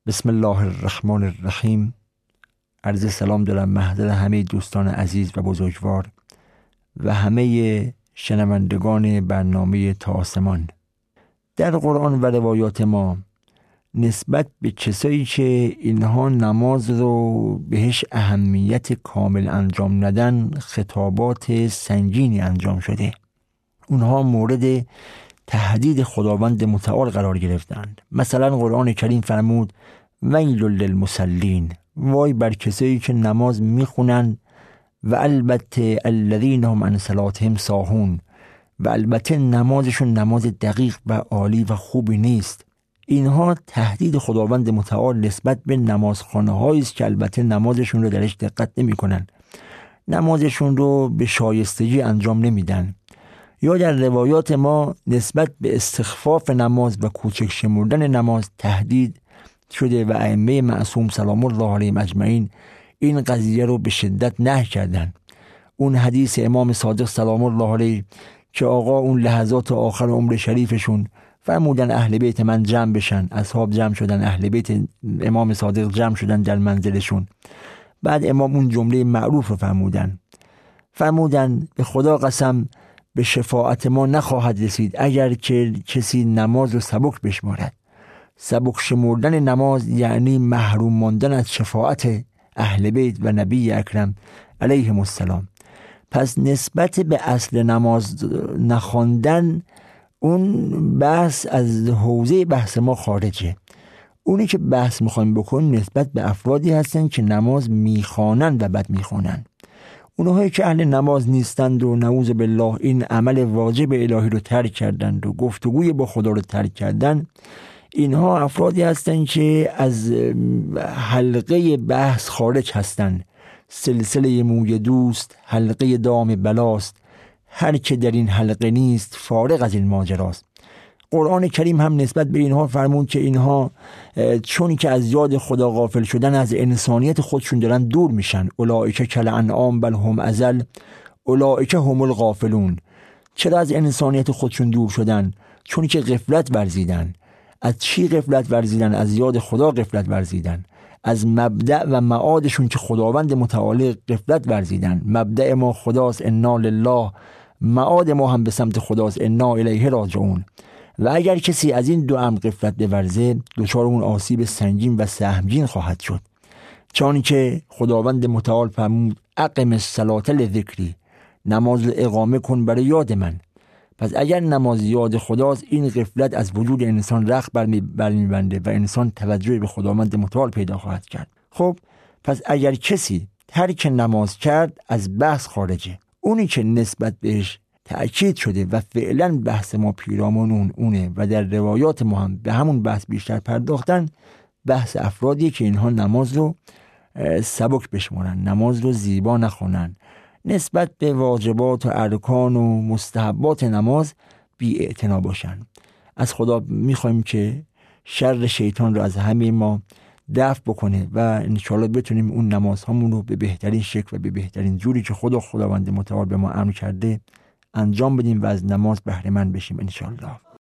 بسم الله الرحمن الرحیم. عرض سلام دارم محضر همه دوستان عزیز و بزرگوار و همه شنوندگان برنامه تا آسمان. در قرآن و روایات ما نسبت به کسایی که اینها نماز رو بهش اهمیت کامل انجام ندن خطابات سنگینی انجام شده. اونها مورد تهدید خداوند متعال قرار گرفتند. مثلا قرآن کریم فرمود ویل للمصلین، وای بر کسایی که نماز میخونن و البته الذین هم عن صلاتهم ساهون، و البته نمازشون نماز دقیق و عالی و خوبی نیست. اینها تهدید خداوند متعال نسبت به نمازخانه هایی است که البته نمازشون رو درش دقت نمی کنن، نمازشون رو به شایستگی انجام نمیدن. یا در روایات ما نسبت به استخفاف نماز و کوچک شمردن نماز تهدید شده و ائمه معصوم سلام الله علیهم اجمعین این قضیه رو به شدت نهی کردن. اون حدیث امام صادق سلام الله علیه که آقا اون لحظات آخر عمر شریفشون فرمودن اهل بیت من جمع بشن، اصحاب جمع شدن، اهل بیت امام صادق جمع شدن در منزلشون. بعد امام اون جمله معروف رو فرمودن به خدا قسم به شفاعت ما نخواهد رسید اگر که کسی نماز رو سبک بشمارد. سبک شمردن نماز یعنی محروم ماندن از شفاعت اهل بیت و نبی اکرم علیهم السلام. پس نسبت به اصل نماز نخواندن اون بحث از حوزه بحث ما خارجه. اونی که بحث میخوایم بکنیم نسبت به افرادی هستن که نماز میخوانند و بد میخوانند. اونهایی که اهل نماز نیستند و نعوذ بالله این عمل واجب الهی رو ترک کردند و گفتگوی با خدا رو ترک کردند، اینها افرادی هستند که از حلقه بحث خارج هستند. سلسله موی دوست حلقه دام بلاست، هر که در این حلقه نیست فارغ از این ماجراست. قرآن کریم هم نسبت به اینها فرمود که اینها چون که از یاد خدا غافل شدن از انسانیت خودشون دارن دور میشن. اولئک کالانعام بل هم اضل اولئک هم الغافلون. چرا از انسانیت خودشون دور شدن؟ چون که غفلت ورزیدن. از چی غفلت ورزیدن؟ از یاد خدا غفلت ورزیدن. از مبدأ و معادشون که خداوند متعال غفلت ورزیدن. مبدأ ما خداست انا لله، معاد ما هم به سمت خداست انا الیه راجعون. و اگر کسی از این دو امر غفلت بورزه دچار اون آسیب سنگین و سهمگین خواهد شد. چون که خداوند متعال فرمود اقم الصلاة لذکری، نماز اقامه کن برای یاد من. پس اگر نماز یاد خداست این غفلت از وجود انسان رخت برمیبنده و انسان توجه به خداوند متعال پیدا خواهد کرد. خب پس اگر کسی ترک نماز کرد از بحث خارجه. اونی که نسبت بهش تأکید شده و فعلا بحث ما پیرامون اونه و در روایات ما هم به همون بحث بیشتر پرداختن، بحث افرادی که اینها نماز رو سبک بشمارن، نماز رو زیبا نخونن، نسبت به واجبات و ارکان و مستحبات نماز بی اعتنا باشن. از خدا میخوایم که شر شیطان رو از همه ما دفع بکنه و انشاءالله بتونیم اون نمازهامون رو به بهترین شکل و به بهترین جوری که خداوند متعال به ما امر کرده انجام بدیم و از نماز بهره مند بشیم انشاءالله.